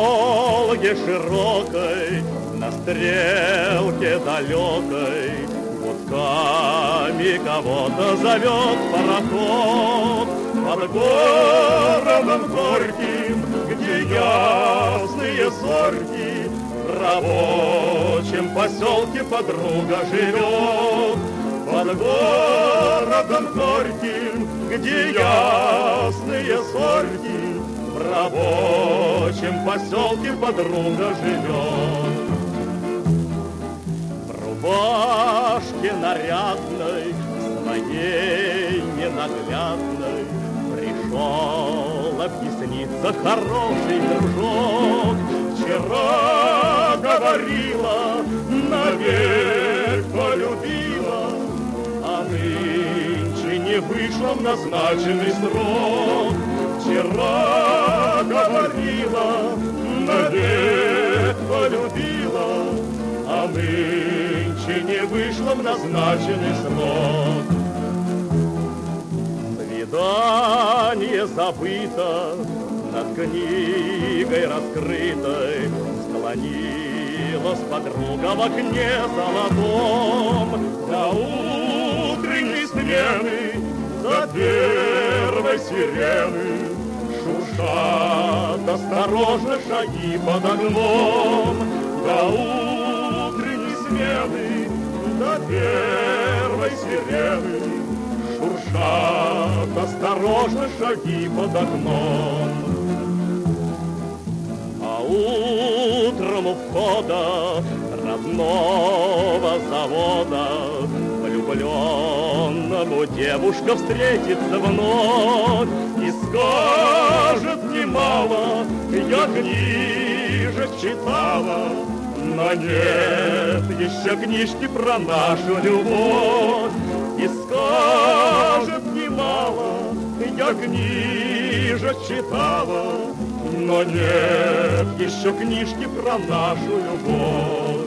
Волге широкой, на стрелке далекой, гудками кого-то зовет пароход. Под городом горьким, где ясные зорьки, в рабочем поселке подруга живет. Под городом горьким, где ясные зорьки, в рабочем поселке подруга живет. В рубашке нарядной, своей ненаглядной, пришел объясниться хороший дружок. Вчера говорила, навек полюбила, а нынче не вышла в назначенный срок. Вчера говорила, навек полюбила, а нынче не вышла в назначенный срок. Свидание забыто, над книгой раскрытой склонилась подруга в окне золотом. До утренней смены, до первой сирены шуршат осторожно шаги под окном. До утренней смены, до первой сирены шуршат осторожно шаги под окном. А утром у входа родного завода влюбленному девушка встретится вновь и скажет немало: я книжек читала, но нет еще книжки про нашу любовь. И скажет немало, я книжек читала, но нет еще книжки про нашу любовь.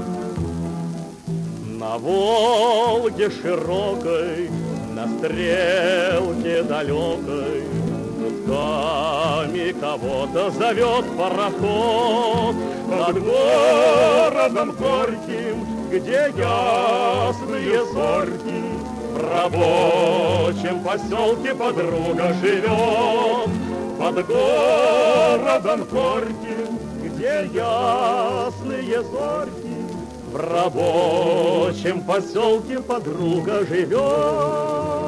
На Волге широкой, на стрелке далекой, гудками кого-то зовет пароход. Над городом горьким, где ясные зорьки, в рабочем поселке подруга живет. Под городом горьким, где ясные зорьки, в рабочем поселке подруга живет.